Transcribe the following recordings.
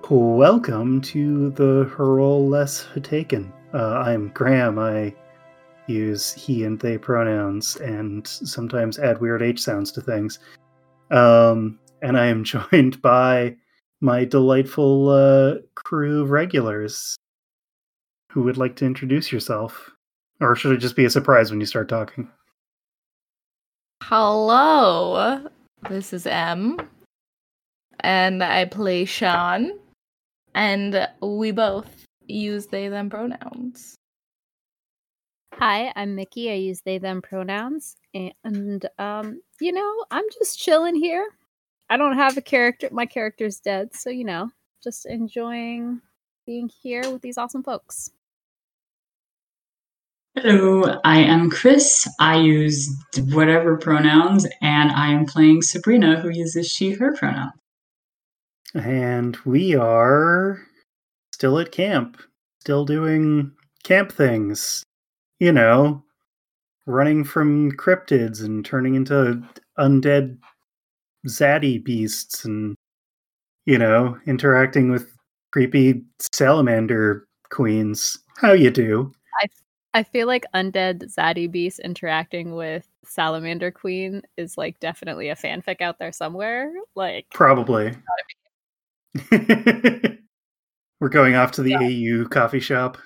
Welcome to the Hurl Less Taken. I'm Graham. I use he and they pronouns and sometimes add weird H sounds to things. And I am joined by my delightful crew of regulars. Who would like to introduce yourself? Or should it just be a surprise when you start talking? Hello, this is M, and I play Sean, and we both use they, them pronouns. Hi, I'm Mickey. I use they, them pronouns, and I'm just chilling here. I don't have a character. My character's dead, so just enjoying being here with these awesome folks. Hello, I am Chris. I use whatever pronouns, and I am playing Sabrina, who uses she, her pronouns. And we are still at camp, still doing camp things. Running from cryptids and turning into undead zaddy beasts and, interacting with creepy salamander queens. How you do? I feel like undead zaddy beast interacting with salamander queen is definitely a fanfic out there somewhere. Probably. We're going off to the AU coffee shop.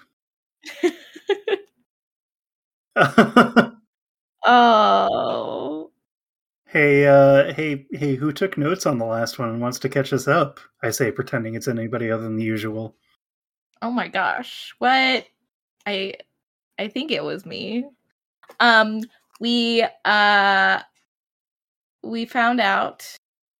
Oh. Hey, who took notes on the last one and wants to catch us up? I say, pretending it's anybody other than the usual. Oh my gosh. What? I think it was me. We found out.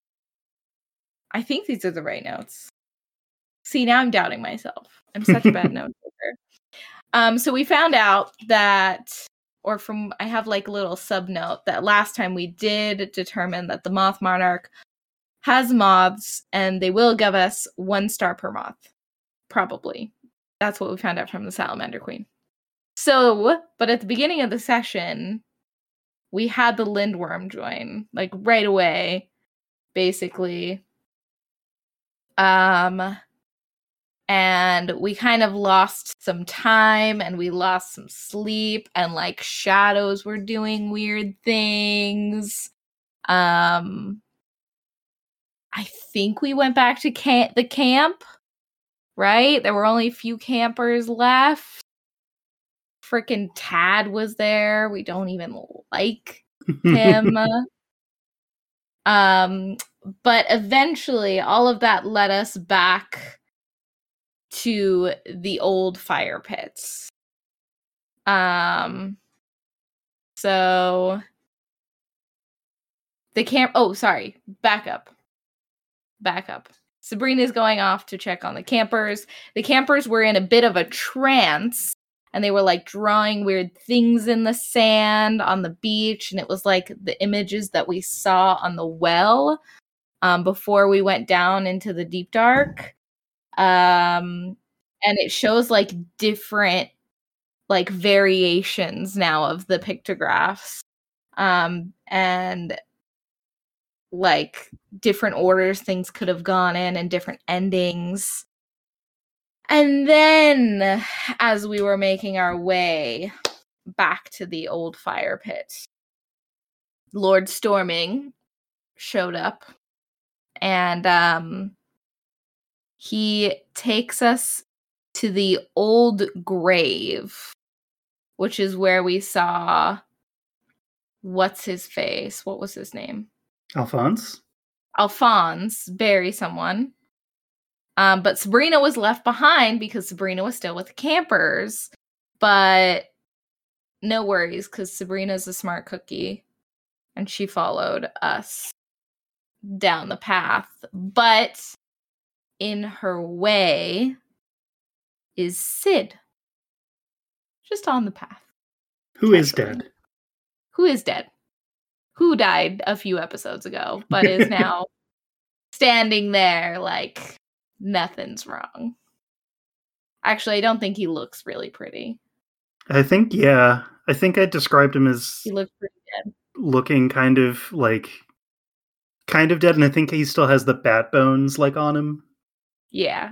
I think these are the right notes. See, now I'm doubting myself. I'm such a bad note taker. So we found out that, I have a little sub note that last time we did determine that the Moth Monarch has moths and they will give us 1 star per moth. Probably. That's what we found out from the Salamander Queen. So, but at the beginning of the session, we had the Lindworm join, right away, basically. And we kind of lost some time and we lost some sleep and shadows were doing weird things. I think we went back to the camp, right? There were only a few campers left. Frickin' Tad was there. We don't even like him. But eventually all of that led us back to the old fire pits. So the camp. Oh, sorry. Back up. Sabrina's going off to check on the campers. The campers were in a bit of a trance, and they were drawing weird things in the sand on the beach, and it was the images that we saw on the well before we went down into the deep dark. And it shows different variations now of the pictographs, and different orders things could have gone in and different endings. And then as we were making our way back to the old fire pit, Lord Storming showed up, and he takes us to the old grave, which is where we saw what's his face? What was his name? Alphonse bury someone. But Sabrina was left behind because Sabrina was still with the campers. But no worries, because Sabrina's a smart cookie, and she followed us down the path. But in her way is Sid. Just on the path. Who is dead? Who died a few episodes ago, but is now standing there nothing's wrong. Actually, I don't think he looks really pretty. I think I described him as he looks pretty dead. Looking kind of dead, and I think he still has the bat bones on him. Yeah.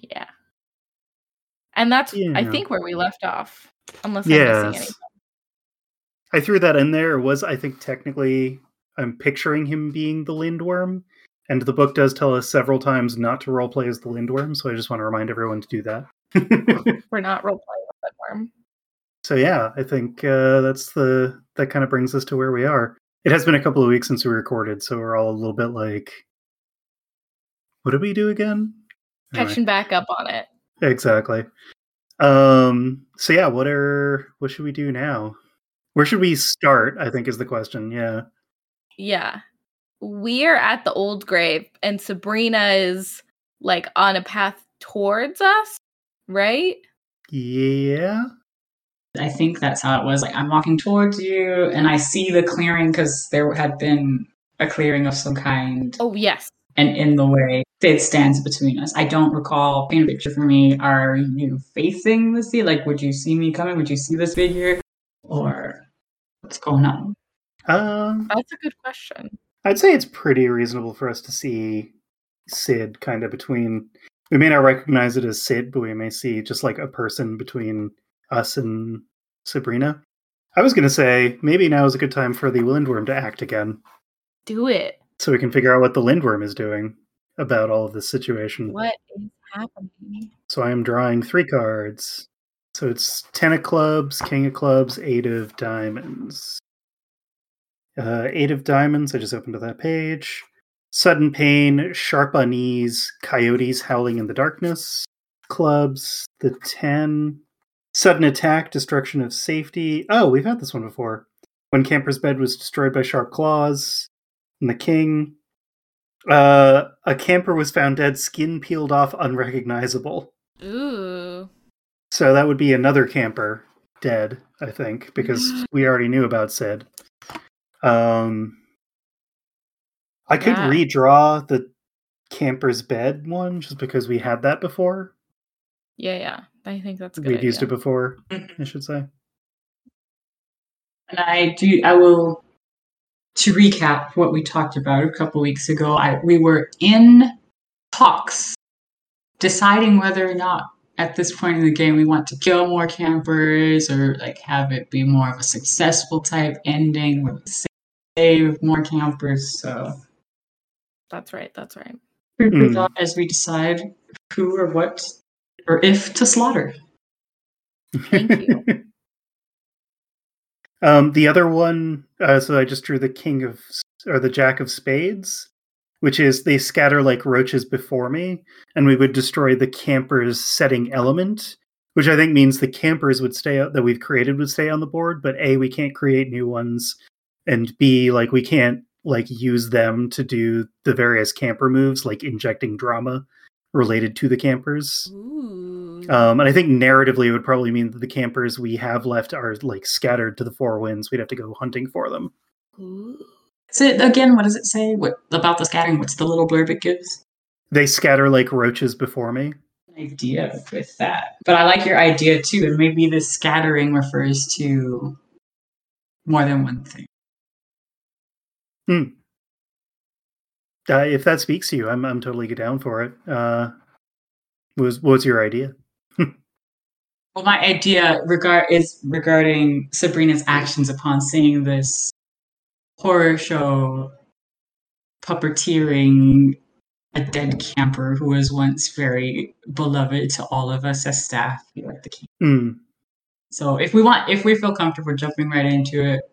And that's, I Yeah. think, where we left off. Unless I'm missing anything. I threw that in there. It was, I think, technically, I'm picturing him being the Lindworm. And the book does tell us several times not to roleplay as the Lindworm, so I just want to remind everyone to do that. We're not roleplaying with Lindworm. So yeah, I think that kind of brings us to where we are. It has been a couple of weeks since we recorded, so we're all a little bit like, what did we do again? Catching back up on it. Exactly. So yeah, what should we do now? Where should we start, I think is the question. Yeah. We're at the old grave, and Sabrina is like on a path towards us, right? Yeah. I think that's how it was. Like, I'm walking towards you, and I see the clearing because there had been a clearing of some kind. Oh, yes. And in the way it stands between us. I don't recall. Paint a picture for me. Are you facing the sea? Like, would you see me coming? Would you see this figure? Or what's going on? That's a good question. I'd say it's pretty reasonable for us to see Sid kind of between. We may not recognize it as Sid, but we may see just like a person between us and Sabrina. I was going to say maybe now is a good time for the Lindworm to act again. Do it. So we can figure out what the Lindworm is doing about all of this situation. What is happening? So I am drawing 3 cards. So it's 10 of clubs, king of clubs, 8 of diamonds. 8 of diamonds, I just opened to that page. Sudden pain, sharp unease, coyotes howling in the darkness. Clubs, the 10. Sudden attack, destruction of safety. Oh, we've had this one before. When Camper's bed was destroyed by sharp claws. And the king. A camper was found dead, skin peeled off, unrecognizable. Ooh. So that would be another camper dead, I think, because we already knew about Sid. I could redraw the camper's bed one just because we had that before. Yeah. I think that's good. We've used it before, I should say. And I will, to recap what we talked about a couple weeks ago, we were in talks deciding whether or not at this point in the game we want to kill more campers or like have it be more of a successful type ending where we save more campers. So that's right. As we decide who or what or if to slaughter. Thank you. The other one, so I just drew the the Jack of Spades, which is they scatter like roaches before me, and we would destroy the camper's setting element, which I think means the campers would that we've created would stay on the board, but A, we can't create new ones, and B, like we can't like use them to do the various camper moves, like injecting drama related to the campers. Ooh. And I think narratively it would probably mean that the campers we have left are like scattered to the 4 winds. We'd have to go hunting for them. Ooh. So again, what does it say? What about the scattering? What's the little blurb it gives? They scatter like roaches before me. Idea with that. But I like your idea too, and maybe this scattering refers to more than one thing. If that speaks to you, I'm totally down for it. What's your idea? Well, my idea is regarding Sabrina's actions upon seeing this horror show puppeteering a dead camper who was once very beloved to all of us as staff here at the camp. So if we feel comfortable jumping right into it,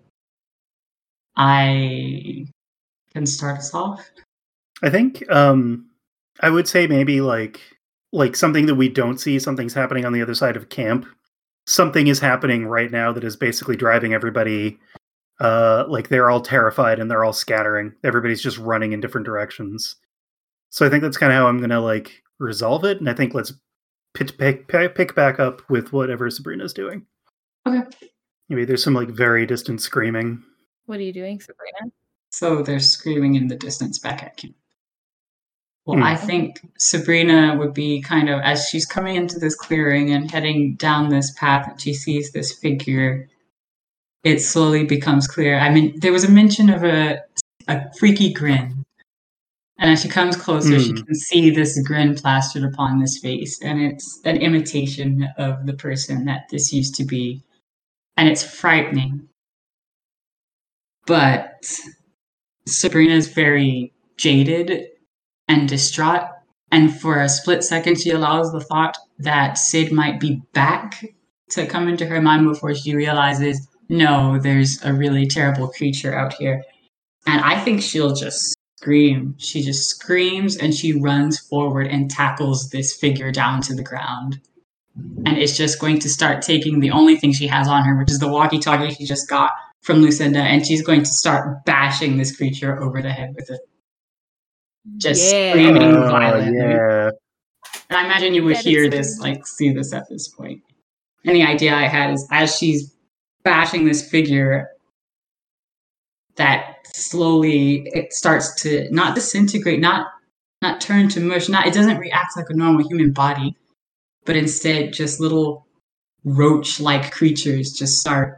I can start us off. I think I would say maybe like something that we don't see, something's happening on the other side of camp. Something is happening right now that is basically driving everybody like they're all terrified and they're all scattering. Everybody's just running in different directions. So I think that's kind of how I'm going to like resolve it. And I think let's pick back up with whatever Sabrina's doing. Okay. Maybe there's some like very distant screaming. What are you doing, Sabrina? So they're screaming in the distance back at camp. Well, I think Sabrina would be kind of, as she's coming into this clearing and heading down this path and she sees this figure, it slowly becomes clear. I mean, there was a mention of a freaky grin. And as she comes closer, she can see this grin plastered upon this face, and it's an imitation of the person that this used to be. And it's frightening. But Sabrina's very jaded and distraught. And for a split second, she allows the thought that Sid might be back to come into her mind before she realizes, no, there's a really terrible creature out here. And I think she'll just scream. She just screams and she runs forward and tackles this figure down to the ground. And it's just going to start taking the only thing she has on her, which is the walkie-talkie she just got from Lucinda, and she's going to start bashing this creature over the head with it. Just screaming violently. Yeah. And I imagine you would hear this, like, see this at this point. And the idea I had is as she's bashing this figure, that slowly it starts to not disintegrate, not turn to mush, it doesn't react like a normal human body, but instead just little roach-like creatures just start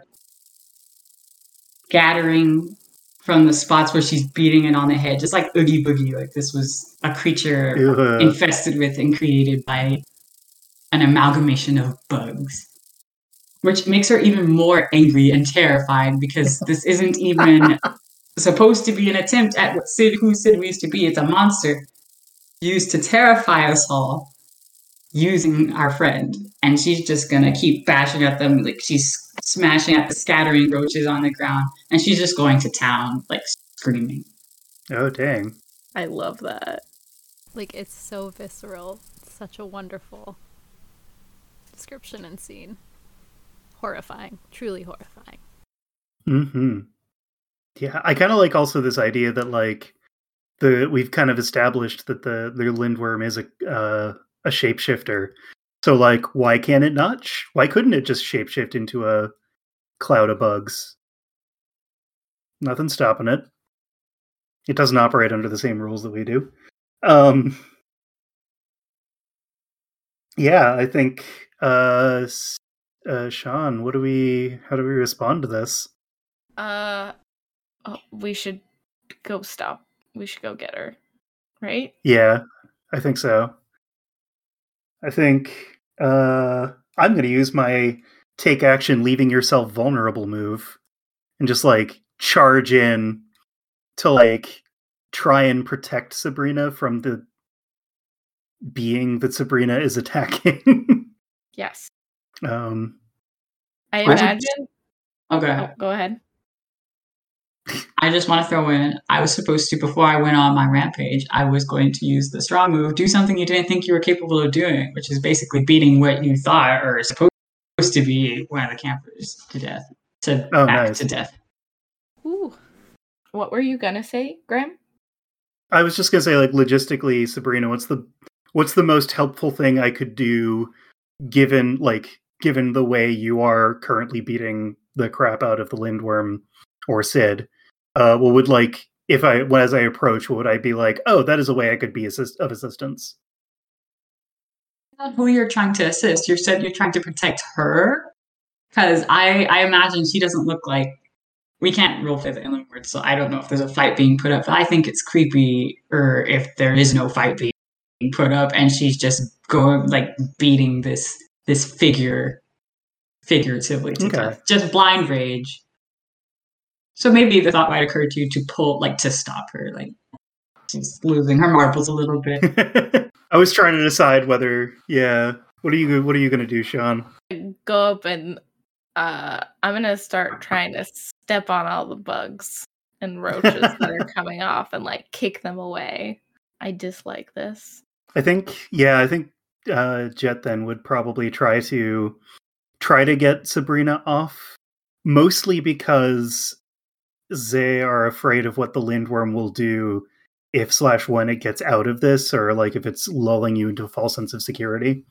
scattering from the spots where she's beating it on the head, just like Oogie Boogie. Like this was a creature infested with and created by an amalgamation of bugs. Which makes her even more angry and terrified because this isn't even supposed to be an attempt at who Sid used to be. It's a monster used to terrify us all using our friend. And she's just gonna keep bashing at them, like she's smashing at the scattering roaches on the ground, and she's just going to town, like screaming. Oh, dang. I love that. Like, it's so visceral. It's such a wonderful description and scene. Horrifying. Truly horrifying. Mm-hmm. Yeah, I kind of like also this idea that, like, we've kind of established that the Lindworm is a shapeshifter. So, like, why can't it not? Why couldn't it just shapeshift into a cloud of bugs? Nothing's stopping it. It doesn't operate under the same rules that we do. Yeah, I think, Sean, how do we respond to this? We should go stop. We should go get her, right? Yeah, I think so. I think I'm going to use my take action, leaving yourself vulnerable move, and just like charge in to like try and protect Sabrina from the being that Sabrina is attacking. Yes. I imagine. Okay. Go ahead. I just want to throw in, I was supposed to, before I went on my rampage, I was going to use the strong move, do something you didn't think you were capable of doing, which is basically beating what you thought or supposed to be one of the campers to death. To death. Ooh. What were you gonna say, Graham? I was just gonna say, like, logistically, Sabrina, what's the most helpful thing I could do given the way you are currently beating the crap out of the Lindworm or Sid? What would, like, as I approach, what would I be like, oh, that is a way I could be of assistance? Not who you're trying to assist. You said you're trying to protect her? Because I imagine she doesn't look like, we can't roleplay the inland words, so I don't know if there's a fight being put up, but I think it's creepy, or if there is no fight being put up, and she's just going, like, beating this figure figuratively to death. Just blind rage. So maybe the thought might occur to you to pull, like, to stop her. Like, she's losing her marbles a little bit. I was trying to decide whether, yeah. What are you going to do, Sean? Go up and I'm going to start trying to step on all the bugs and roaches that are coming off and, like, kick them away. I dislike this. I think Jet then would probably try to get Sabrina off, mostly because they are afraid of what the Lindworm will do if/when it gets out of this, or like if it's lulling you into a false sense of security.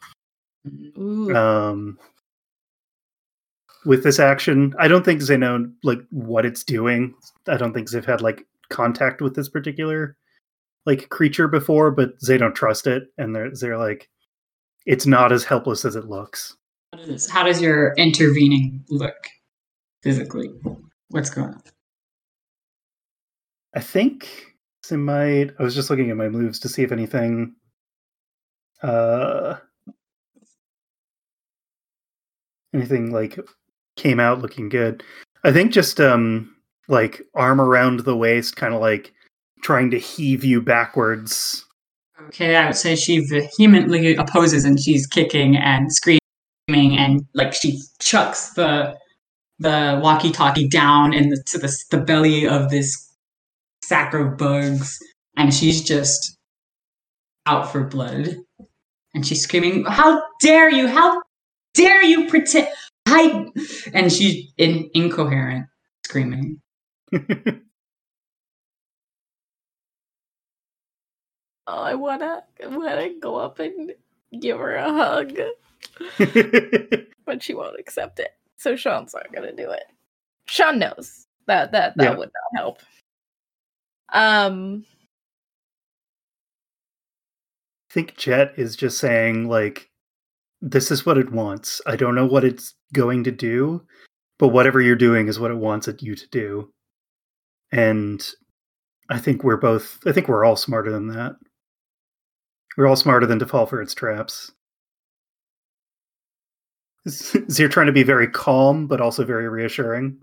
Ooh. With this action, I don't think they know like what it's doing. I don't think they've had like contact with this particular like creature before, but they don't trust it, and they're like, it's not as helpless as it looks. How does your intervening look physically? What's going on? I think I was just looking at my moves to see if anything anything like came out looking good. I think just like arm around the waist, kind of like trying to heave you backwards. Okay, I would say she vehemently opposes, and she's kicking and screaming, and like she chucks the walkie-talkie down into the belly of this sack of bugs, and she's just out for blood. And she's screaming, "How dare you! How dare you pretend I?" And she's incoherent, screaming. Oh, I wanna go up and give her a hug, but she won't accept it. So Sean's not gonna do it. Sean knows that Yeah. would not help. I think Jet is just saying, like, this is what it wants. I don't know what it's going to do, but whatever you're doing is what it wants you to do. And I think we're all smarter than that. We're all smarter than to fall for its traps. So you're trying to be very calm, but also very reassuring.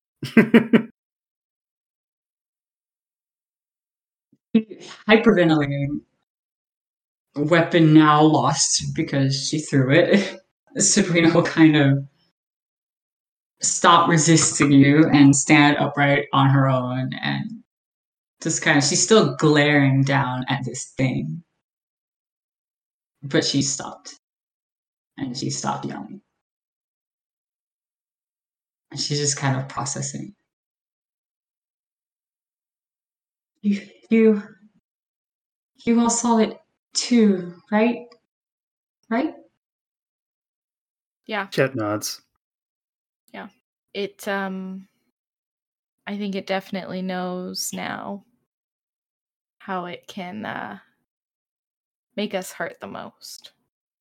Hyperventilating. Weapon now lost because she threw it. Sabrina will kind of stop resisting you and stand upright on her own, and just kind of, she's still glaring down at this thing. But she stopped. And she stopped yelling. And she's just kind of processing. You all saw it too, right? Right? Yeah. Jet nods. Yeah. It I think it definitely knows now how it can make us hurt the most.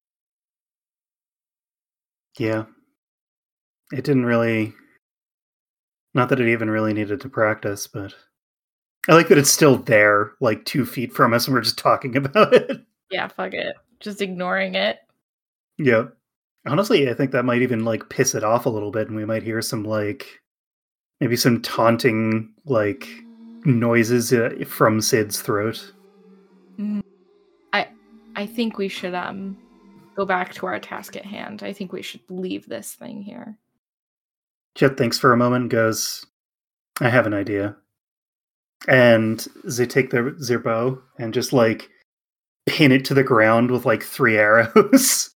Yeah. It didn't really... Not that it even really needed to practice, but... I like that it's still there, like 2 feet from us, and we're just talking about it. Yeah, fuck it. Just ignoring it. Yeah. Honestly, I think that might even, like, piss it off a little bit, and we might hear some, like... Maybe some taunting, like, noises from Sid's throat. I think we should go back to our task at hand. I think we should leave this thing here. Jet thinks for a moment, goes, I have an idea. And they take their bow and just, like, pin it to the ground with, like, 3 arrows.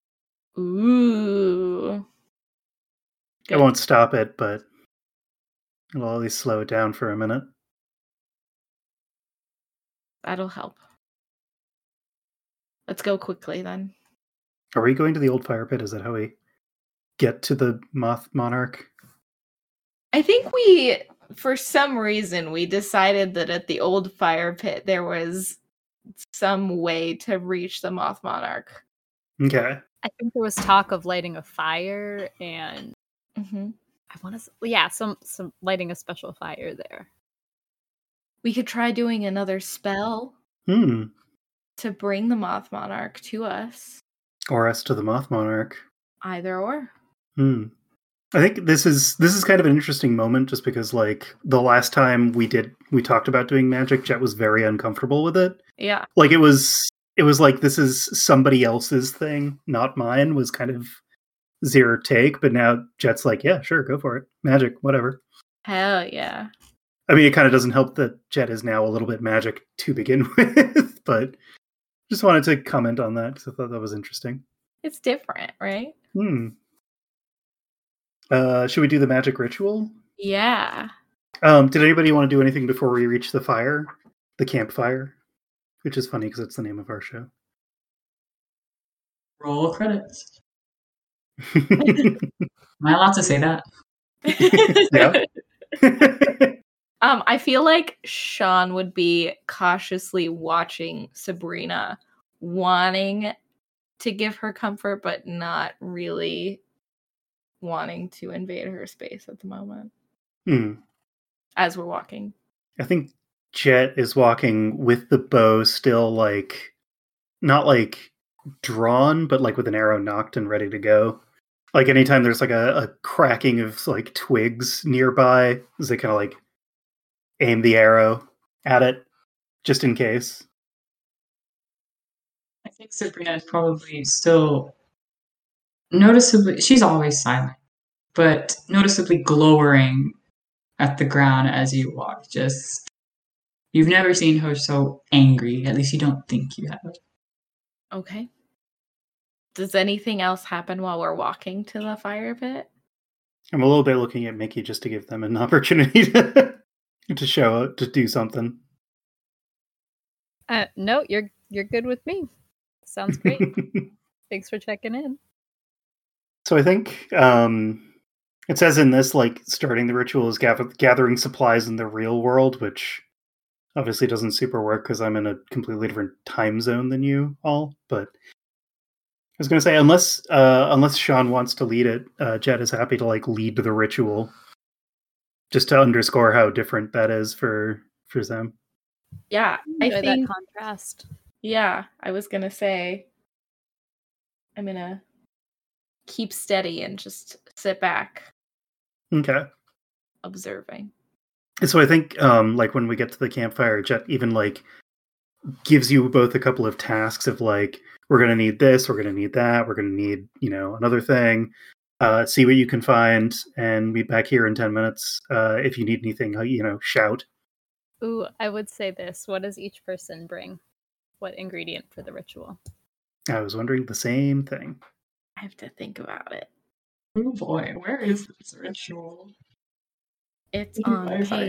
Ooh. Good. I won't stop it, but it'll at least slow it down for a minute. That'll help. Let's go quickly, then. Are we going to the old fire pit? Is that how we get to the Moth Monarch? I think we, for some reason, we decided that at the old fire pit there was some way to reach the Moth Monarch. Okay. I think there was talk of lighting a fire and I want to, some lighting a special fire there. We could try doing another spell to bring the Moth Monarch to us. Or us to the Moth Monarch. Either or. I think this is kind of an interesting moment, just because, like, the last time we talked about doing magic, Jet was very uncomfortable with it. Yeah. Like, it was like, this is somebody else's thing, not mine, was kind of zero take, but now Jet's like, yeah, sure, go for it. Magic, whatever. Hell yeah. I mean, it kind of doesn't help that Jet is now a little bit magic to begin with, but just wanted to comment on that because I thought that was interesting. It's different, right? Should we do the magic ritual? Yeah. Did anybody want to do anything before we reach the fire? The campfire? Which is funny because it's the name of our show. Roll credits. Am I allowed to say that? Yeah. I feel like Sean would be cautiously watching Sabrina, wanting to give her comfort, but not really wanting to invade her space at the moment. As we're walking. I think Jet is walking with the bow still, like, not like drawn, but like with an arrow knocked and ready to go. Like anytime there's like a cracking of like twigs nearby, they kind of like aim the arrow at it just in case. I think Sabrina is probably still noticeably, she's always silent, but noticeably glowering at the ground as you walk. Just, you've never seen her so angry. At least you don't think you have. Okay. Does anything else happen while we're walking to the fire pit? I'm a little bit looking at Mickey just to give them an opportunity to show to do something. No, you're good with me. Sounds great. Thanks for checking in. So I think it says in this, like, starting the ritual is gathering supplies in the real world, which obviously doesn't super work because I'm in a completely different time zone than you all. But I was going to say, unless Sean wants to lead it, Jet is happy to like lead the ritual, just to underscore how different that is for them. Yeah, I Enjoy think that contrast. Yeah, I was gonna say I'm gonna keep steady and just sit back, Okay. observing. So I think like when we get to the campfire, Jet even like gives you both a couple of tasks of like, we're gonna need this, we're gonna need that, we're gonna need, another thing. See what you can find and be back here in 10 minutes. If you need anything, shout. Ooh, I would say this. What does each person bring? What ingredient for the ritual? I was wondering the same thing. I have to think about it. Oh boy, where is this ritual? It's on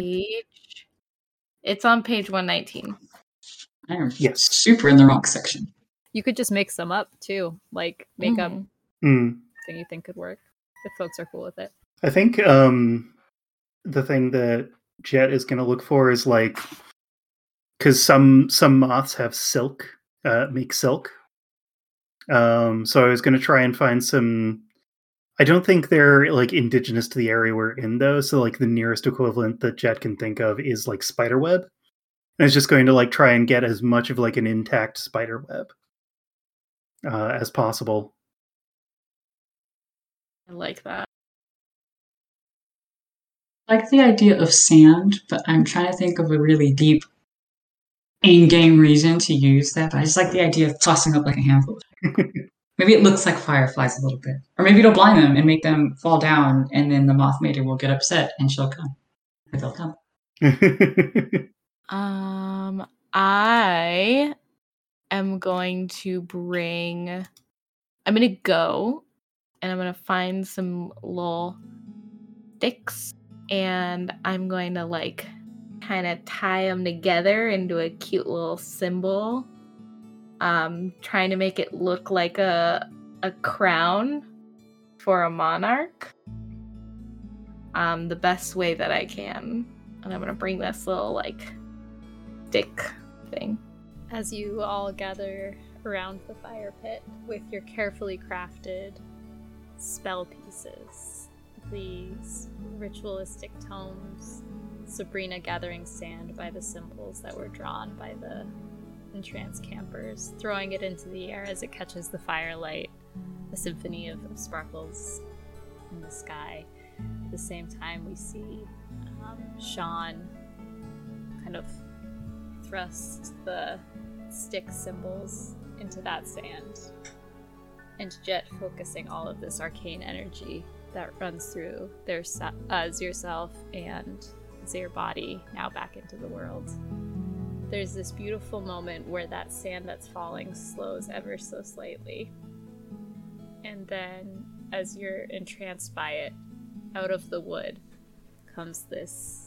page 119. I am Yes. super in the wrong section. You could just make some up too. Like make up Mm. thing you think could work if folks are cool with it. I think the thing that Jet is going to look for is like, because some moths have silk, make silk. So I was going to try and find some. I don't think they're like indigenous to the area we're in though. So like the nearest equivalent that Jet can think of is like spider web, and it's just going to like try and get as much of like an intact spider web as possible. I like that. I like the idea of sand, but I'm trying to think of a really deep in-game reason to use that. But I just like the idea of tossing up like a handful. Maybe it looks like fireflies a little bit. Or maybe it'll blind them and make them fall down, and then the moth mater will get upset and she'll come. Or they'll come. I am going to I'm gonna go and I'm gonna find some little sticks and I'm going to like kind of tie them together into a cute little symbol. Trying to make it look like a crown for a monarch. The best way that I can. And I'm gonna bring this little like stick thing. As you all gather around the fire pit with your carefully crafted spell pieces, these ritualistic tomes, Sabrina gathering sand by the symbols that were drawn by the entranced campers, throwing it into the air as it catches the firelight, a symphony of sparkles in the sky. At the same time, we see Sean kind of thrust the stick symbols into that sand, and Jet focusing all of this arcane energy that runs through their Zierself and Zier body now back into the world. There's this beautiful moment where that sand that's falling slows ever so slightly, and then as you're entranced by it, out of the wood comes this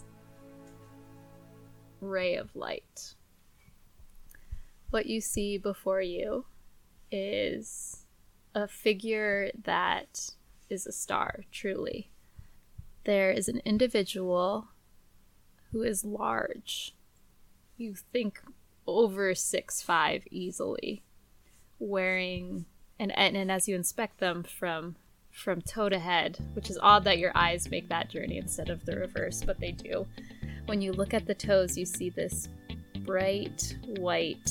ray of light. What you see before you is a figure that is a star, truly. There is an individual who is large. You think over 6'5" easily, wearing, and as you inspect them from toe to head, which is odd that your eyes make that journey instead of the reverse, but they do, when you look at the toes, you see this bright white,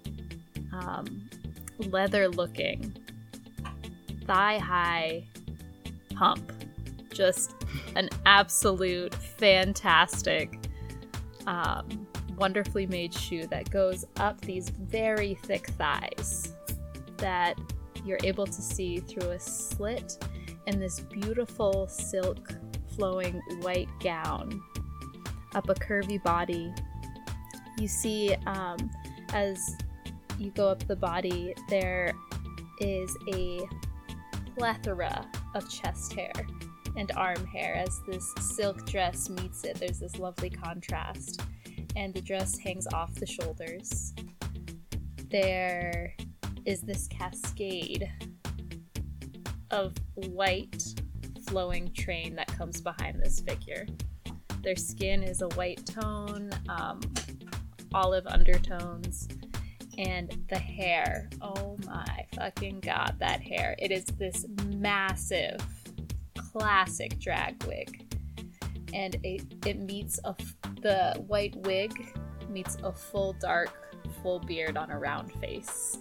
leather-looking, thigh-high pump. Just an absolute fantastic, wonderfully made shoe that goes up these very thick thighs that you're able to see through a slit in this beautiful silk flowing white gown up a curvy body. You see, as you go up the body, there is a plethora of chest hair and arm hair. As this silk dress meets it, there's this lovely contrast, and the dress hangs off the shoulders. There is this cascade of white flowing train that comes behind this figure. Their skin is a white tone, olive undertones, and the hair, oh my fucking god, that hair. It is this massive, classic drag wig, and it meets the white wig meets a full dark, full beard on a round face.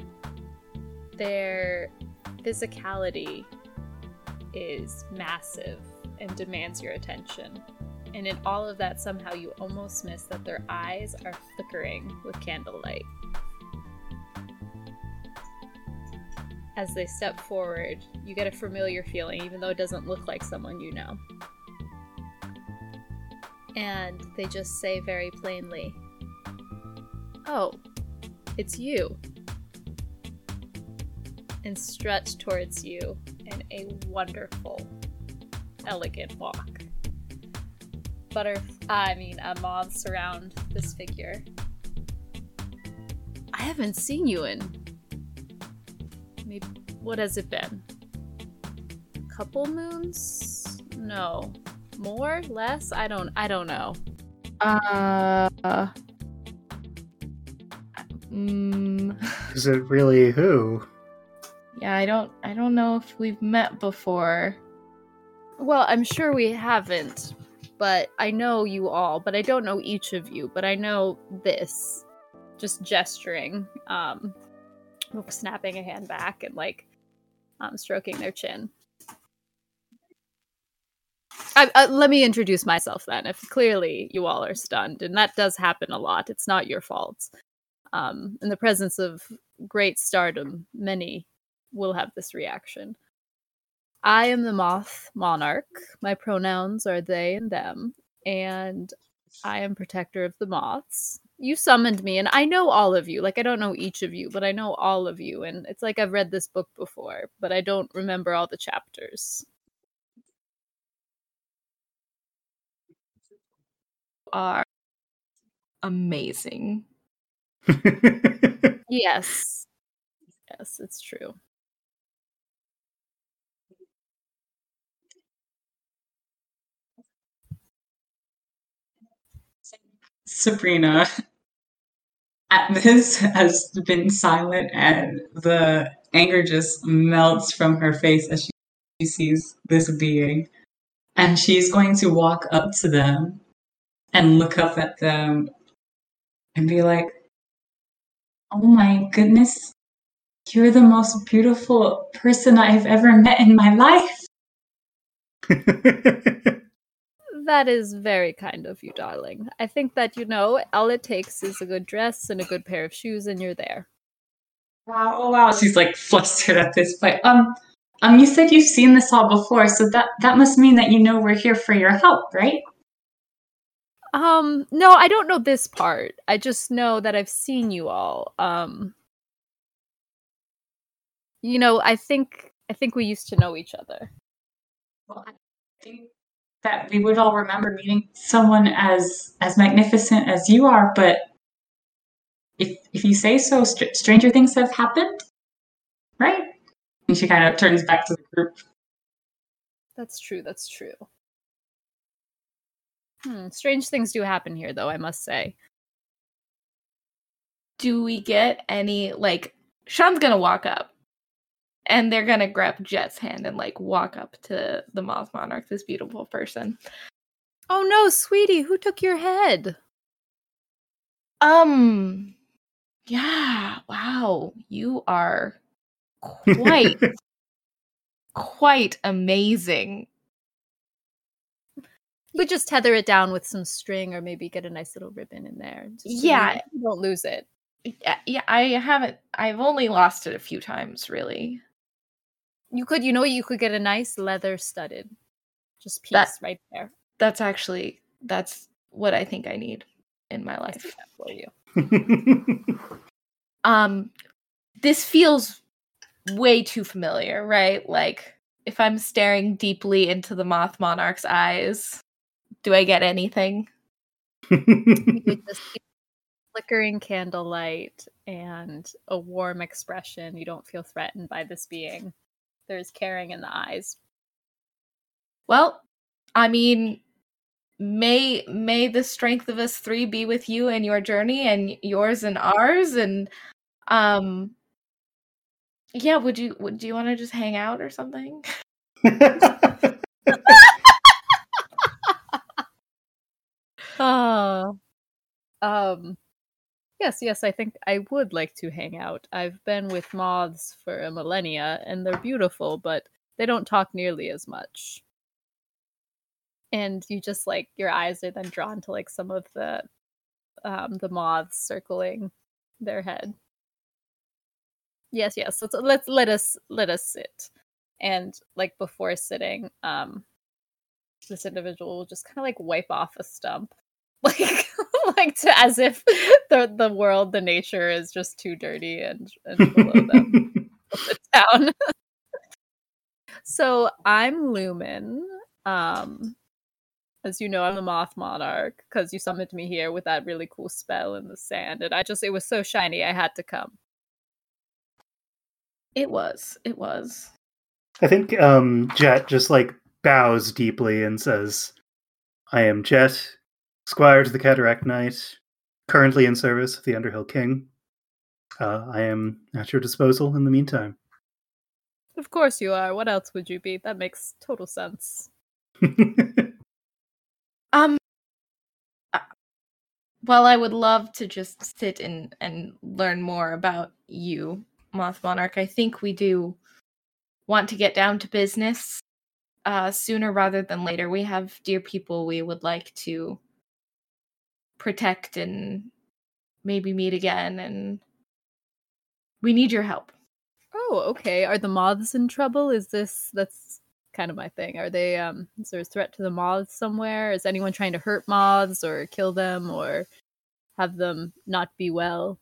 Their physicality is massive and demands your attention. And in all of that, somehow you almost miss that their eyes are flickering with candlelight. As they step forward, you get a familiar feeling, even though it doesn't look like someone you know. And they just say very plainly, "Oh, it's you," and strut towards you in a wonderful, elegant walk. Moths surround this figure. I haven't seen you in... maybe... what has it been? A couple moons? No. More? Less? I don't know. Is it really who? Yeah, I don't know if we've met before. Well, I'm sure we haven't, but I know you all, but I don't know each of you, but I know this. Just gesturing, snapping a hand back and stroking their chin. Let me introduce myself then, if clearly you all are stunned, and that does happen a lot. It's not your fault. In the presence of great stardom, many will have this reaction. I am the Moth Monarch. My pronouns are they and them, and I am protector of the moths. You summoned me, and I know all of you. I don't know each of you, but I know all of you, and it's like I've read this book before, but I don't remember all the chapters. Are amazing. Yes. Yes, it's true. Sabrina at this has been silent, and the anger just melts from her face as she sees this being. And she's going to walk up to them and look up at them and be like, "Oh my goodness, you're the most beautiful person I've ever met in my life." That is very kind of you, darling. I think that, all it takes is a good dress and a good pair of shoes, and you're there. Wow. She's flustered at this point. You said you've seen this all before, so that must mean that we're here for your help, right? No, I don't know this part. I just know that I've seen you all. I think we used to know each other. Well, I think that we would all remember meeting someone as magnificent as you are, but if you say so, stranger things have happened, right? And she kind of turns back to the group. That's true. Strange things do happen here, though, I must say. Do we get any, Sean's gonna walk up, and they're gonna grab Jet's hand and, walk up to the Moth Monarch, this beautiful person. Oh no, sweetie, who took your head? Yeah, wow. You are quite amazing. You could just tether it down with some string or maybe get a nice little ribbon in there. Just Yeah. you don't lose it. Yeah, I've only lost it a few times, really. You could, you could get a nice leather studded just piece right there. That's what I think I need in my life. I see that for you. This feels way too familiar, right? Like, if I'm staring deeply into the Moth Monarch's eyes, do I get anything? You would just see flickering candlelight and a warm expression. You don't feel threatened by this being. There's caring in the eyes. Well, I mean, may the strength of us three be with you and your journey and yours and ours, and yeah, would you want to just hang out or something? Yes, I think I would like to hang out. I've been with moths for a millennia, and they're beautiful, but they don't talk nearly as much. And you just your eyes are then drawn to some of the moths circling their head. Yes. Let us sit. And before sitting, this individual will just kind of wipe off a stump. As if the world, the nature is just too dirty and below them. Sit down. So I'm Lumen. As you know, I'm the Moth Monarch because you summoned me here with that really cool spell in the sand, and it was so shiny I had to come. It was. I think Jet just bows deeply and says, "I am Jet, Squire to the Cataract Knight, currently in service of the Underhill King. I am at your disposal in the meantime." Of course you are. What else would you be? That makes total sense. Well, I would love to just sit and learn more about you, Moth Monarch. I think we do want to get down to business sooner rather than later. We have dear people we would like to protect and maybe meet again, and we need your help. Oh, okay. Are the moths in trouble? That's kind of my thing. Are they is there a threat to the moths somewhere? Is anyone trying to hurt moths or kill them or have them not be well?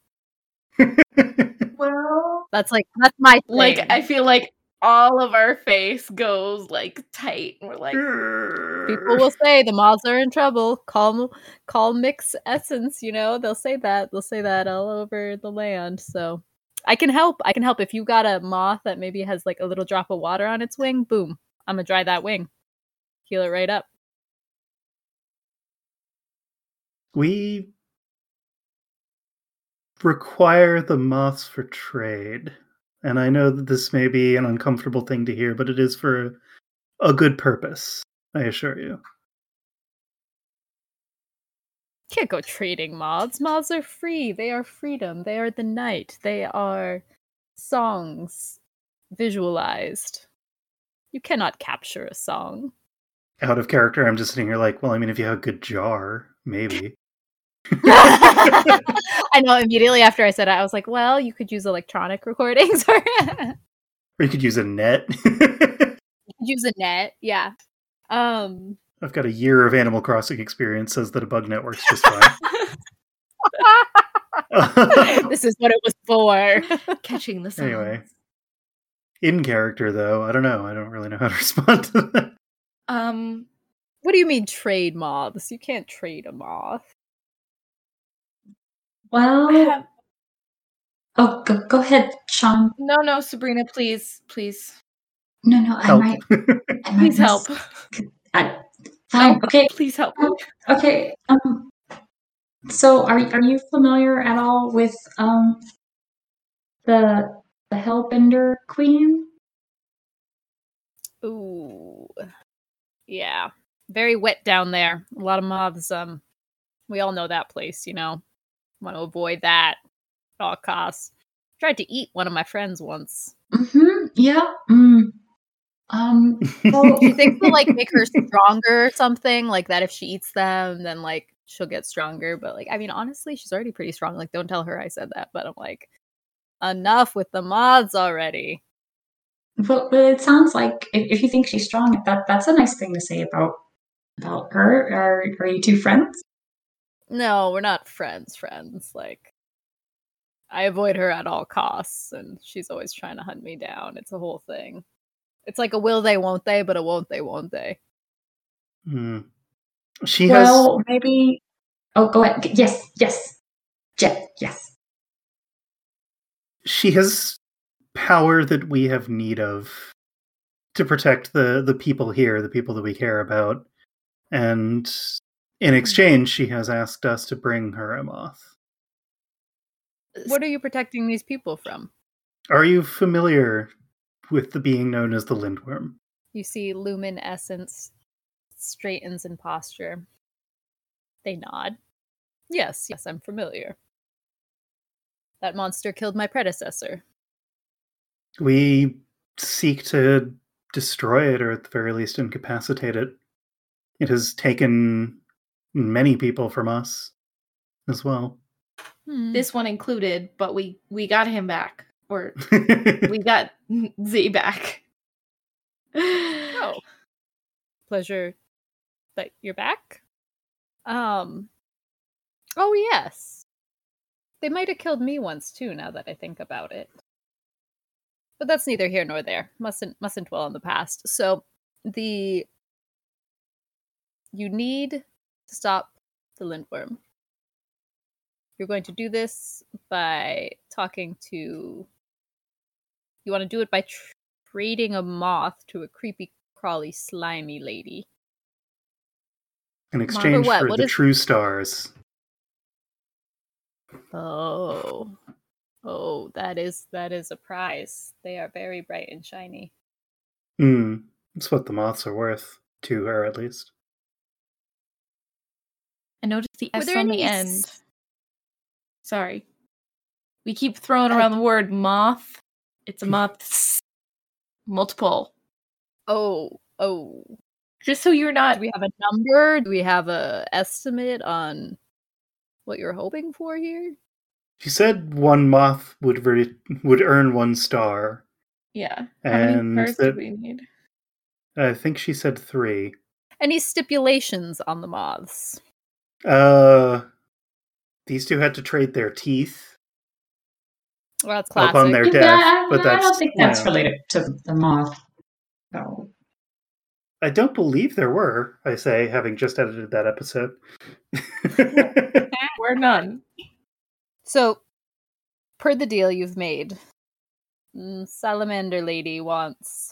Well, that's my thing. I feel like all of our face goes tight. We're people will say the moths are in trouble. Call Mix Essence, they'll say that all over the land. So I can help. If you got a moth that maybe has a little drop of water on its wing, boom, I'm gonna dry that wing. Heal it right up. We require the moths for trade. And I know that this may be an uncomfortable thing to hear, but it is for a good purpose, I assure you. Can't go trading moths. Moths are free. They are freedom. They are the night. They are songs visualized. You cannot capture a song. Out of character, I'm just sitting here well, I mean, if you have a good jar, maybe. I know, immediately after I said it, I was like, well, you could use electronic recordings. Or you could use a net. You could use a net, yeah. I've got a year of Animal Crossing experience, says that a bug net works just fine. This is what it was for. Catching the sounds. Anyway. In character, though, I don't know. I don't really know how to respond to that. What do you mean trade moths? You can't trade a moth. Well, go ahead, Sean. No, Sabrina, please. No, Help. I might Please help. Fine. Okay. Please help. Okay. So, are you familiar at all with the Hellbender Queen? Ooh, yeah. Very wet down there. A lot of moths. We all know that place, you know. Want to avoid that at all costs. Tried to eat one of my friends once. Yeah. Do you think they'll like make her stronger or something? Like that if she eats them, then like she'll get stronger. But like, I mean, honestly, she's already pretty strong. Like, don't tell her I said that. But I'm like, enough with the moths already. But it sounds like if you think she's strong, that's a nice thing to say about her. Are you two friends? No, we're not friends. Like, I avoid her at all costs, and she's always trying to hunt me down. It's a whole thing. It's like a will they, won't they, but a won't they. Maybe. Oh, go ahead. Yes. Jeff, yes. She has power that we have need of to protect the people here, the people that we care about. And in exchange, she has asked us to bring her a moth. What are you protecting these people from? Are you familiar with the being known as the Lindworm? You see Lumen Essence straightens in posture. They nod. Yes, I'm familiar. That monster killed my predecessor. We seek to destroy it, or at the very least incapacitate it. It has taken many people from us as well. This one included, but we got him back. Or we got Z back. Oh. Pleasure that you're back. Oh yes. They might have killed me once too, now that I think about it. But that's neither here nor there. Mustn't dwell on the past. So you need to stop the Lindworm. You're going to do this by talking to... You want to do it by trading a moth to a creepy, crawly, slimy lady. In exchange for the true stars. Oh, that is a prize. They are very bright and shiny. That's what the moths are worth, to her at least. I noticed the S on the end. Sorry. We keep throwing around the word moth. It's a moth. Multiple. Oh. Just so you're not... Do we have a number? Do we have a estimate on what you're hoping for here? She said one moth would earn 1 star. Yeah. How many stars do we need? I think she said 3. Any stipulations on the moths? These two had to trade their teeth. Well, that's classic. Upon their death, but I don't think that's related to the moth. No. I don't believe there were, I say, having just edited that episode. We're none. So, per the deal you've made, Salamander Lady wants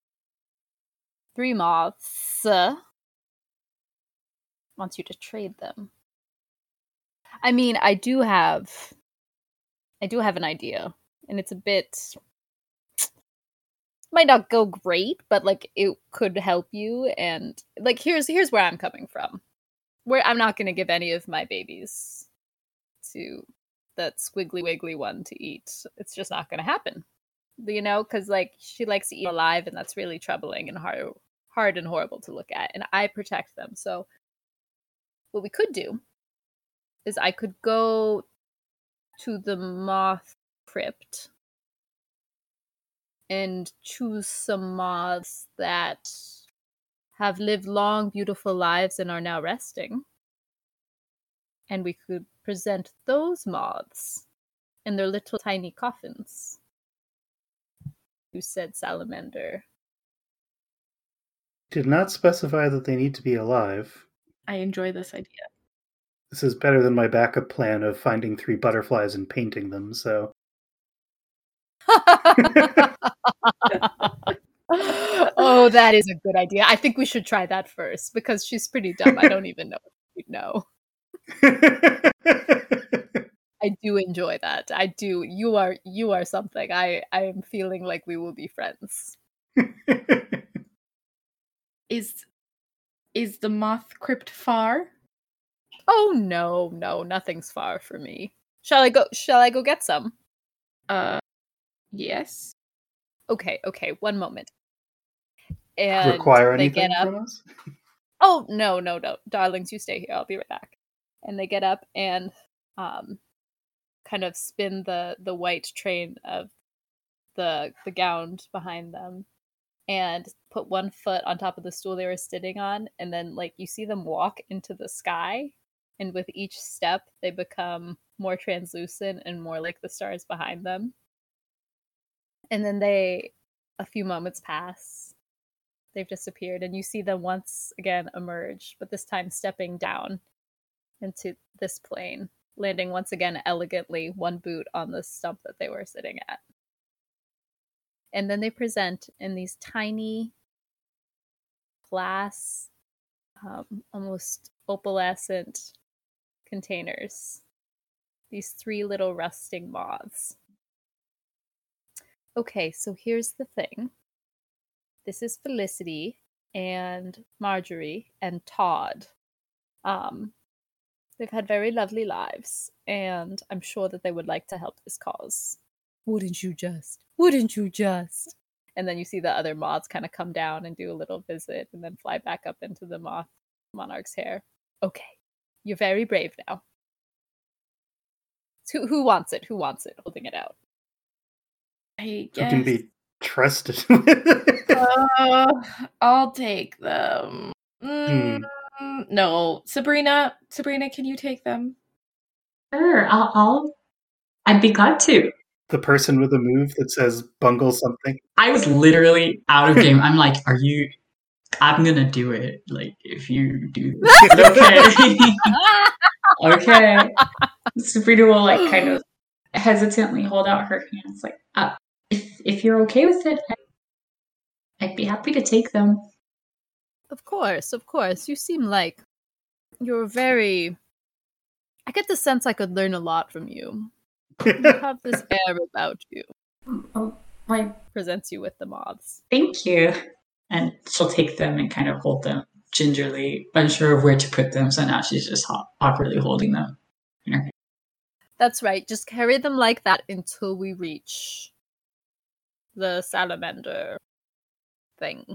3 moths. Wants you to trade them. I mean, I do have an idea, and it's a bit... might not go great, but like it could help you. And like here's where I'm coming from. Where I'm not going to give any of my babies to that squiggly wiggly one to eat. It's just not going to happen, you know, because like she likes to eat alive, and that's really troubling and hard and horrible to look at. And I protect them. So what we could do is I could go to the moth crypt and choose some moths that have lived long, beautiful lives and are now resting. And we could present those moths in their little tiny coffins. You said Salamander. Did not specify that they need to be alive. I enjoy this idea. This is better than my backup plan of finding 3 butterflies and painting them, so... Oh, that is a good idea. I think we should try that first, because she's pretty dumb. I don't even know if you'd know. I do enjoy that. I do. You are something. I am feeling like we will be friends. Is the moth crypt far? Oh no, nothing's far for me. Shall I go get some? Yes. Okay, one moment. And Require they get anything up. from us? Oh no, darlings, you stay here. I'll be right back. And they get up and kind of spin the white train of the gown behind them and put one foot on top of the stool they were sitting on, and then like you see them walk into the sky, and with each step they become more translucent and more like the stars behind them. And then a few moments pass. They've disappeared, and you see them once again emerge, but this time stepping down into this plane, landing once again elegantly, one boot on the stump that they were sitting at. And then they present in these tiny glass, almost opalescent containers, these 3 little rusting moths. Okay, so here's the thing. This is Felicity and Marjorie and Todd. They've had very lovely lives, and I'm sure that they would like to help this cause. Wouldn't you just? And then you see the other moths kind of come down and do a little visit and then fly back up into the monarch's hair. Okay, you're very brave now. Who wants it? Holding it out. I Who guess. can be trusted? I'll take them. No, Sabrina, can you take them? Sure, I'd be glad to. The person with a move that says bungle something. I was literally out of game. I'm like, I'm gonna do it. Like, if you do this. Okay. Okay. Sabrina will like kind of hesitantly hold out her hands like, if you're okay with it, I'd be happy to take them. Of course. You seem like you're very... I get the sense I could learn a lot from you. You have this air about you. Oh, my. Presents you with the moths. Thank you. And she'll take them and kind of hold them gingerly, unsure of where to put them. So now she's just awkwardly holding them. That's right. Just carry them like that until we reach the salamander thing.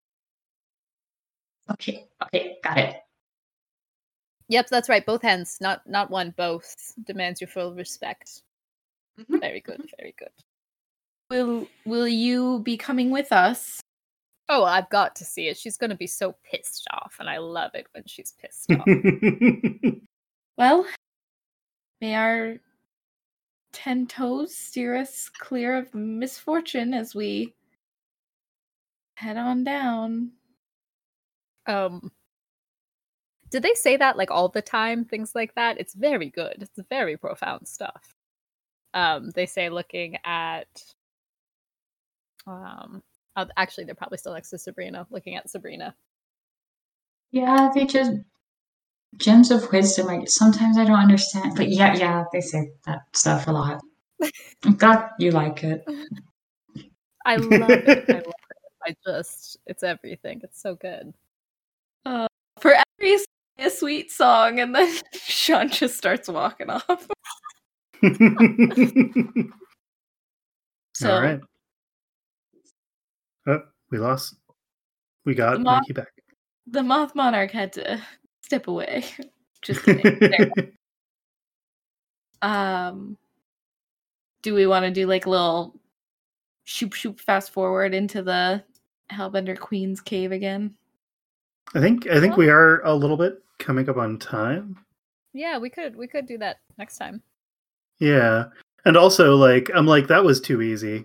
Okay, got it. Yep, that's right. Both hands, not one. Both demands your full respect. Mm-hmm. Very good. Will you be coming with us? Oh, I've got to see it. She's going to be so pissed off, and I love it when she's pissed off. Well, may our 10 toes steer us clear of misfortune as we head on down. Did they say that like all the time? Things like that? It's very good. It's very profound stuff. They say looking at actually they're probably still next to Sabrina, looking at Sabrina. Yeah, they just gems of wisdom. Sometimes I don't understand. But yeah, they say that stuff a lot. I'm glad you like it. I love it. It's everything. It's so good. For every a sweet song, and then Sean just starts walking off. So, all right. Oh, we lost. We got Mickey back. The Moth Monarch had to step away. Just kidding. Do we want to do like a little shoop fast forward into the Hellbender Queen's cave again? I think we are a little bit coming up on time. Yeah, we could do that next time. Yeah. And also like I'm like that was too easy.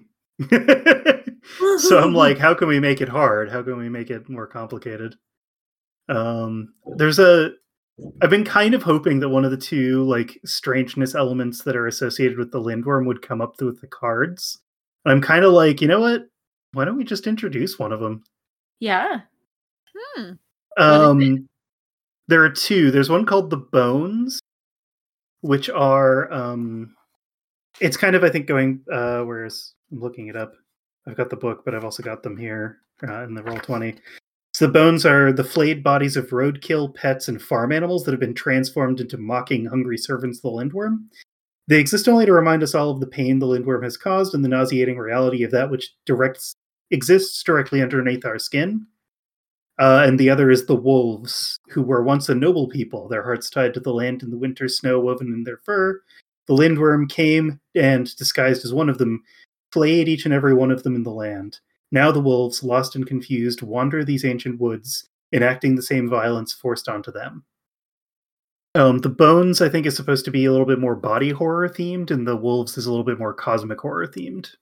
So I'm like, how can we make it hard? How can we make it more complicated? I've been kind of hoping that one of the two like strangeness elements that are associated with the Lindworm would come up with the cards. And I'm kind of like, you know what? Why don't we just introduce one of them? Yeah. There are two. There's one called the Bones, which are it's kind of I think going whereas I'm looking it up. I've got the book, but I've also got them here in the Roll20. So the bones are the flayed bodies of roadkill, pets, and farm animals that have been transformed into mocking, hungry servants of the Lindworm. They exist only to remind us all of the pain the Lindworm has caused and the nauseating reality of that which exists directly underneath our skin. And the other is the wolves, who were once a noble people, their hearts tied to the land and the winter snow woven in their fur. The Lindworm came and, disguised as one of them, flayed each and every one of them in the land. Now the wolves, lost and confused, wander these ancient woods, enacting the same violence forced onto them. The bones, I think, is supposed to be a little bit more body horror themed, and the wolves is a little bit more cosmic horror themed.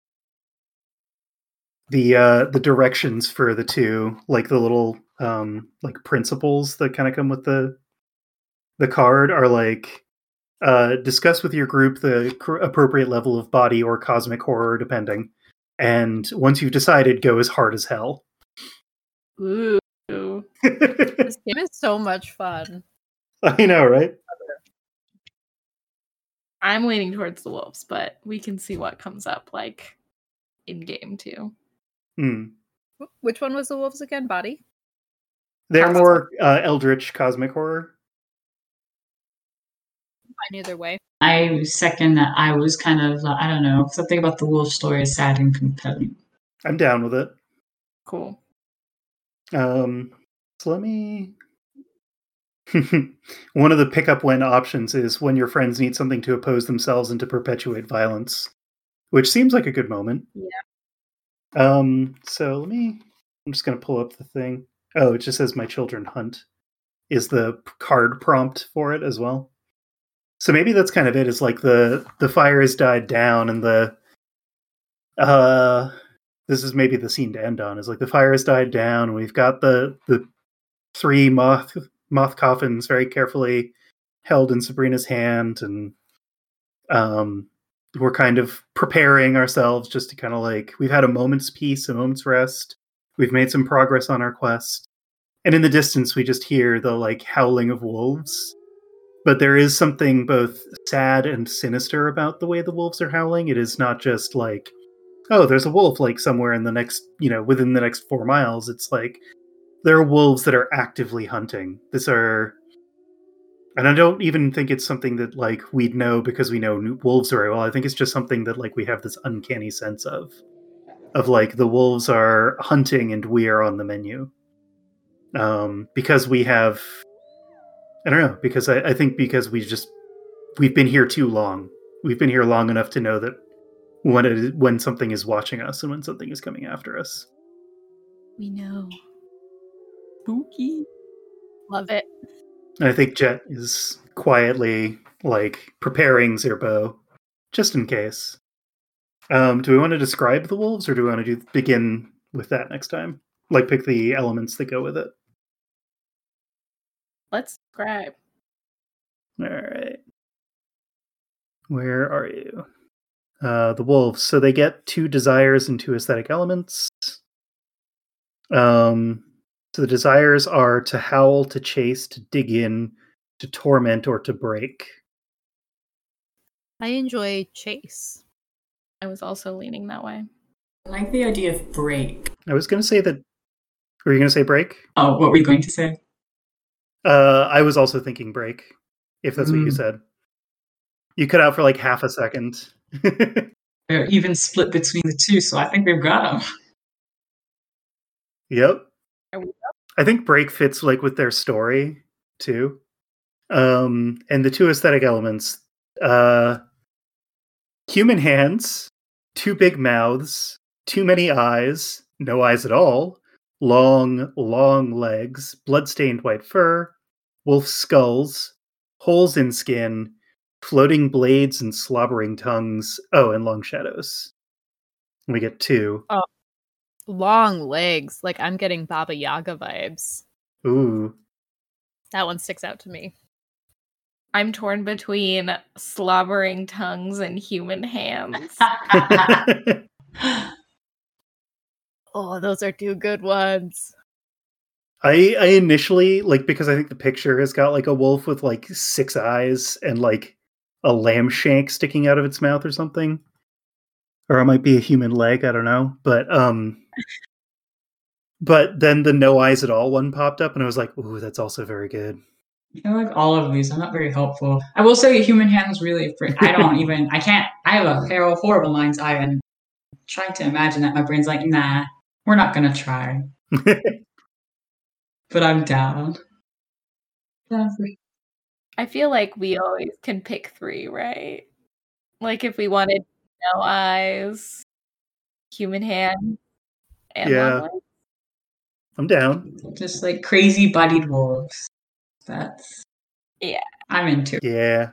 The directions for the two, like the little like principles that kind of come with the card, are like discuss with your group the appropriate level of body or cosmic horror, depending. And once you've decided, go as hard as hell. Ooh. This game is so much fun. I know, right? I'm leaning towards the wolves, but we can see what comes up like in game too. Which one was the wolves again? Body? They're more eldritch cosmic horror. Fine either way. I second that. I was kind of, I don't know, something about the wolf story is sad and compelling. I'm down with it. Cool. So let me... One of the pickup when options is when your friends need something to oppose themselves and to perpetuate violence, which seems like a good moment. Yeah. So I'm just going to pull up the thing. Oh, it just says my children hunt is the card prompt for it as well. So maybe that's kind of it, is like the fire has died down and this is maybe the scene to end on, is like the fire has died down and we've got the three moth coffins very carefully held in Sabrina's hand, and we're kind of preparing ourselves just to kind of like, we've had a moment's peace, a moment's rest, we've made some progress on our quest, and in the distance we just hear the like howling of wolves. But there is something both sad and sinister about the way the wolves are howling. It is not just like, oh, there's a wolf like somewhere in the next, within the next 4 miles. It's like there are wolves that are actively hunting. And I don't even think it's something that like we'd know because we know wolves very well. I think it's just something that like we have this uncanny sense of like the wolves are hunting and we are on the menu. Because we have, I don't know, because I think because we've been here too long. We've been here long enough to know that when something is watching us and when something is coming after us. We know. Spooky. Love it. And I think Jet is quietly like preparing Zerbo just in case. Do we want to describe the wolves, or do we want to begin with that next time? Like pick the elements that go with it. Let's describe. All right. Where are you? The wolves. So they get 2 desires and 2 aesthetic elements. So the desires are to howl, to chase, to dig in, to torment, or to break. I enjoy chase. I was also leaning that way. I like the idea of break. I was going to say that... Were you going to say break? Oh, what were you going to say? I was also thinking break, if that's what you said. You cut out for like half a second. They're even split between the two, so I think they've got them. Yep. I think break fits like with their story too. And the 2 aesthetic elements, human hands, 2 big mouths, too many eyes, no eyes at all, long legs, blood-stained white fur, wolf skulls, holes in skin, floating blades and slobbering tongues. Oh, and long shadows. We get 2. Oh, long legs. Like I'm getting Baba Yaga vibes. Ooh. That one sticks out to me. I'm torn between slobbering tongues and human hands. Oh, those are 2 good ones. I initially, like, because I think the picture has got like a wolf with like 6 eyes and like a lamb shank sticking out of its mouth or something. Or it might be a human leg, I don't know. But But then the no eyes at all one popped up, and I was like, ooh, that's also very good. I like all of these. I'm not very helpful. I will say human hands really I have a horrible mind's eye and trying to imagine that. My brain's like, nah, we're not going to try. But I'm down. I feel like we always can pick 3, right? Like if we wanted no eyes, human hand, and long legs. I'm down. Just like crazy bodied wolves. Yeah. I'm into it. Yeah.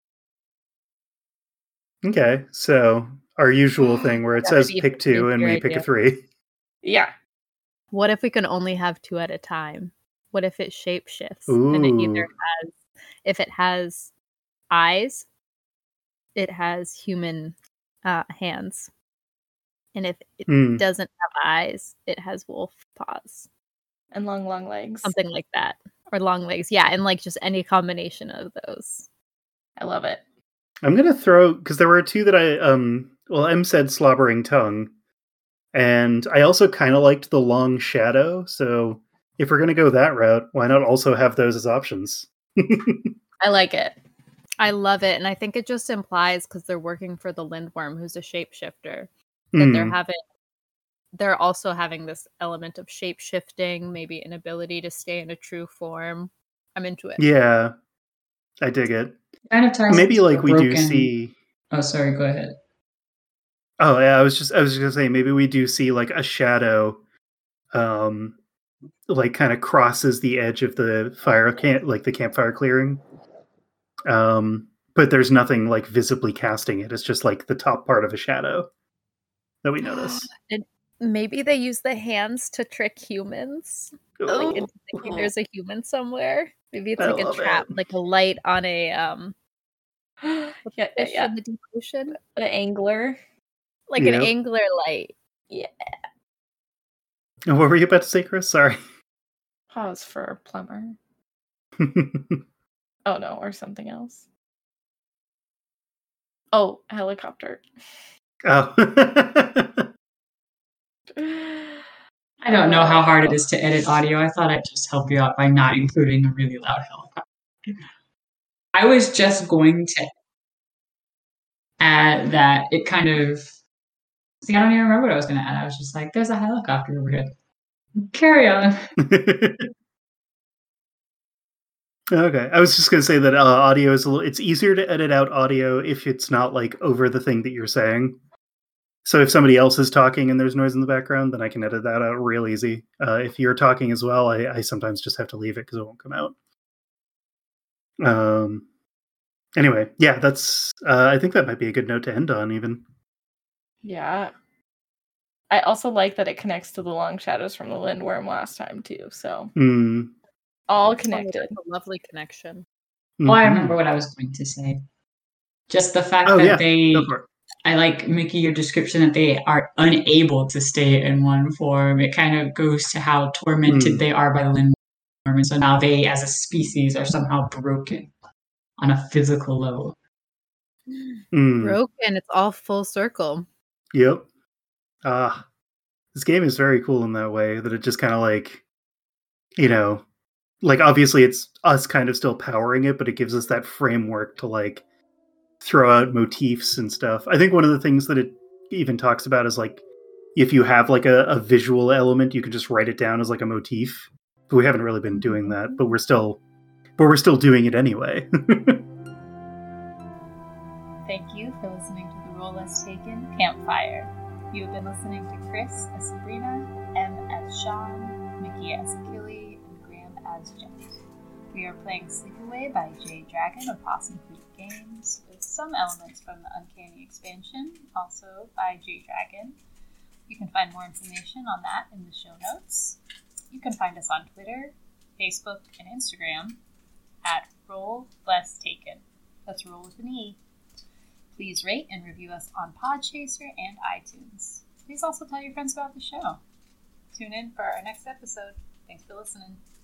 Okay, so our usual thing where it says pick 2 and we pick a 3. Yeah. What if we can only have 2 at a time? What if it shapeshifts Ooh. and if it has eyes, it has human hands, and if it doesn't have eyes, it has wolf paws and long legs, something like that, or long legs. Yeah, and like just any combination of those. I love it. I'm gonna throw, because there were 2 that M said slobbering tongue, and I also kind of liked the long shadow. So if we're gonna go that route, why not also have those as options? I like it. I love it, and I think it just implies, because they're working for the Lindworm, who's a shapeshifter, that they're also having this element of shape-shifting, maybe an ability to stay in a true form. I'm into it. Yeah, I dig it. Kind of ties maybe like we broken... do see. Oh, sorry. Go ahead. Oh yeah, I was just gonna say maybe we do see like a shadow, like kind of crosses the edge of the the campfire clearing. But there's nothing like visibly casting it. It's just like the top part of a shadow that we notice. And maybe they use the hands to trick humans, like into thinking there's a human somewhere. Maybe it's like a trap, like a light on a fish in the deep ocean. The angler, like an angler light. Yeah. And what were you about to say, Chris? Sorry. Pause for plumber. Oh no, or something else. Oh, helicopter. Oh. I don't know how hard it is to edit audio. I thought I'd just help you out by not including a really loud helicopter. I was just going to add that it kind of... See, I don't even remember what I was going to add. I was just like, there's a helicopter over here. Carry on. Okay, I was just going to say that audio is it's easier to edit out audio if it's not like over the thing that you're saying. So if somebody else is talking and there's noise in the background, then I can edit that out real easy. If you're talking as well, I sometimes just have to leave it because it won't come out. Anyway, yeah, that's. I think that might be a good note to end on, even. Yeah. I also like that it connects to the long shadows from the Lindworm last time too. So all connected. A lovely connection. Oh, I remember what I was going to say. Just the fact that I like, Mickey, your description that they are unable to stay in one form. It kind of goes to how tormented they are by the Lindworm. And so now they, as a species, are somehow broken on a physical level. Broken. It's all full circle. Yep. This game is very cool in that way, that it just kind of like, like obviously it's us kind of still powering it, but it gives us that framework to like throw out motifs and stuff. I think one of the things that it even talks about is like, if you have like a visual element, you can just write it down as like a motif. But we haven't really been doing that, but we're still doing it anyway. Thank you for listening to The Role Less Taken Campfire. You have been listening to Chris as Sabrina, M as Sean, Mickey as Achille, and Graham as Jeff. We are playing Sleepaway by Jay Dragon of Possum Creek Games, with some elements from the Uncanny expansion, also by Jay Dragon. You can find more information on that in the show notes. You can find us on Twitter, Facebook, and Instagram at Roll Less Taken. That's roll with an E. Please rate and review us on Podchaser and iTunes. Please also tell your friends about the show. Tune in for our next episode. Thanks for listening.